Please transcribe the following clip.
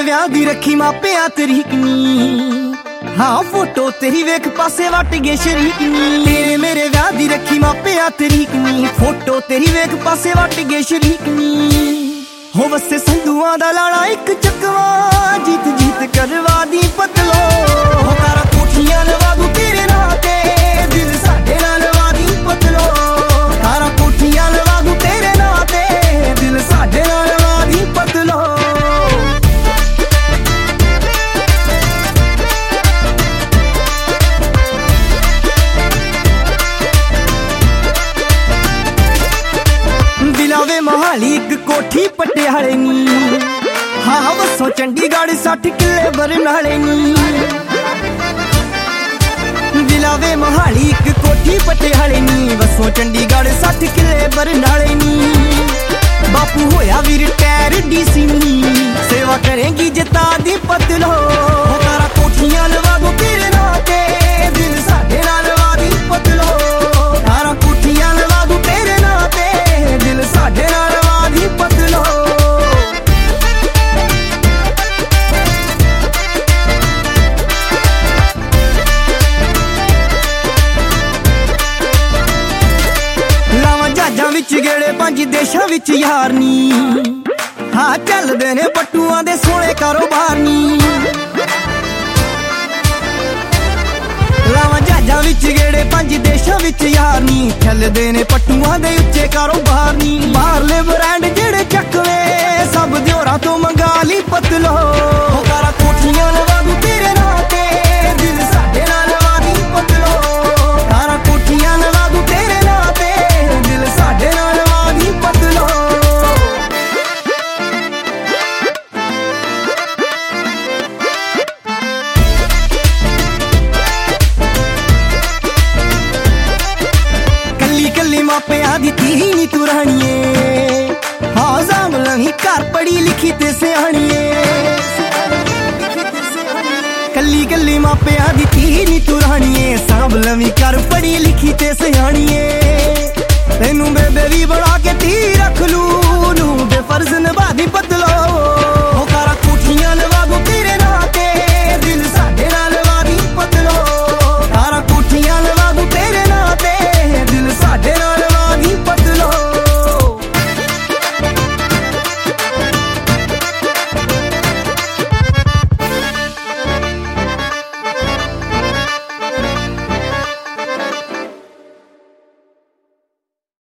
ਵਿਆਹ ਦੀ ਰੱਖੀ ਮਾਪਿਆਂ ਤਰੀਕ ਨੀ, ਹਾਂ ਫੋਟੋ ਤੇਰੀ ਵੇਖ ਪਾਸੇ ਵੱਟ ਗਏ ਸ਼ਰੀਕ ਨੀ। ਤੇਰੇ ਮੇਰੇ ਵਿਆਹ ਦੀ ਰੱਖੀ ਮਾਪਿਆਂ ਤਰੀਕ ਨੀ, ਫੋਟੋ ਤੇਰੀ ਵੇਖ ਪਾਸੇ ਵੱਟ ਗਏ ਸ਼ਰੀਕ ਨੀ। ਹੋ ਵਸੇ ਸੰਧੂਆਂ ਦਾ ਲਾਣਾ ਇੱਕ ਚੱਕਵਾ, ਜੀਤ ਜੀਤ ਕਰਵਾ ਦੀ ਪਤਲੋ। ਹੋ ਤਾਰਾ ਕੋਠੀਆਂ ਲਵਾ ਦੂ ਤੇਰੇ ਨਾਂ ਤੇ, ਦਿਲ ਸਾਡੇ ਨਾਲ ਲਵਾ ਦੀ ਪਤਲੋ। ਤਾਰਾ ਕੋਠੀਆਂ ਲਵਾ ਦੂ ਤੇਰੇ ਨਾਂ ਤੇ, ਦਿਲ ਸਾਡੇ ਨਾਲ ਲਵਾ ਦੀ ਪਤਲੋ। ਦਿਲਾਵੇ ਮਹਾਲੀ ਇੱਕ ਕੋਠੀ ਪਟਿਆਲੇ ਨੀ, ਹਾਂ ਵਸੋਂ ਚੰਡੀਗੜ੍ਹ 60 ਕਿੱਲੇ ਬਰਨਾਲੇ ਨੀ। ਦਿਲਾਵੇ ਮਹਾਲੀ ਇੱਕ ਕੋਠੀ ਪਟਿਆਲੇ ਨੀ, ਵਸੋਂ ਚੰਡੀਗੜ੍ਹ 60 ਕਿੱਲੇ ਬਰਨਾਲੇ ਨੀ। ਬਾਪੂ ਹੋਇਆ ਵੀ ਰਿਟਾਇਰ ਡੀਸੀ ਨੀ, ਸੇਵਾ ਕਰੇਂਗੀ ਜਿੱਤਾ ਦੀ ਪਤਲੋ। ਤਾਰਾ ਕੋਠੀਆਂ ਲਵਾ ਦੂ ਤੇਰੇ ਨਾਂ ਤੇ, ਦਿਲ ਸਾਡੇ ਨਾਲ ਲਵਾ ਦੀ ਪਤਲੋ। ਤਾਰਾ ਕੋਠੀਆਂ ਲਵਾ ਦੂ ਤੇਰੇ ਨਾਂ ਤੇ, ਦਿਲ ਸਾਡੇ ਨਾਲ ਲਵਾ ਦੀ ਪਤਲੋ। ਲਾਵਾਂ ਜਹਾਜ਼ਾਂ ਵਿੱਚ ਗੇੜੇ 5 ਦੇਸ਼ਾਂ ਵਿੱਚ ਯਾਰ ਨੀ, ਹਾਂ ਚੱਲਦੇ ਨੇ ਪੱਟੂਆਂ ਦੇ ਸੋਹਣੇ ਕਾਰੋਬਾਰ ਨੀ। ਲਾਵਾਂ ਜਹਾਜ਼ਾਂ ਵਿੱਚ ਗੇੜੇ 5 ਦੇਸ਼ਾਂ ਵਿੱਚ ਯਾਰ ਨੀ, ਚੱਲਦੇ ਨੇ ਪੱਟੂਆਂ ਦੇ ਉੱਚੇ ਕਾਰੋਬਾਰ ਨੀ। ਬਾਹਰਲੇ ਬ੍ਰਾਂਡ ਜਿਹੜੇ ਚੱਕਵੇ, ਸਭ ਦਿਓਰਾਂ ਤੋਂ ਮੰਗਾ ਲਈ ਪਤਲੋ। ਹੋ ਤਾਰਾ ਕੋਠੀਆਂ ਲਵਾ ਦੂ ਤੇਰੇ ਨਾਂ ਤੇ, ਦਿਲ ਸਾਡੇ ਨਾਲ ਲਵਾ ਦੀ ਪਤਲੋ। ਤਾਰਾ ਕੋਠੀਆਂ ਲਵਾ ਦੂ ਤੇਰੇ ਨਾਂ ਤੇ, ਦਿਲ ਸਾਡੇ ਨਾਲ ਲਵਾ ਦੀ ਪਤਲੋ। ਕੱਲੀ ਮਾਪਿਆਂ ਦੀ ਧੀ ਨੀ ਤੂੰ ਰਾਣੀਏ, ਹਾਂ ਸਾਂਭਲਾਂ ਹੀ ਘਰ ਪੜ੍ਹੀ ਲਿਖੀ ਤੇ ਸਿਆਣੀਏ। ਕੱਲੀ ਮਾਪਿਆਂ ਦੀ ਧੀ ਨੀ ਤੂੰ ਰਾਣੀਏ, ਸਾਂਭਲਾਂ ਵੀ ਘਰ ਪੜ੍ਹੀ ਲਿਖੀ ਤੇ ਸਿਆਣੀਏ। ਤੈਨੂੰ ਬੇਬੇ ਵੀ ਬਣਾ ਕੇ ਧੀ ਰੱਖ ਲੂ, ਨੂੰ ਦੇ ਫਰਜ਼ ਨਿਭਾ ਦੀ ਪਤਲੋ। ਹੋ ਤਾਰਾ ਕੋਠੀਆਂ ਲਵਾ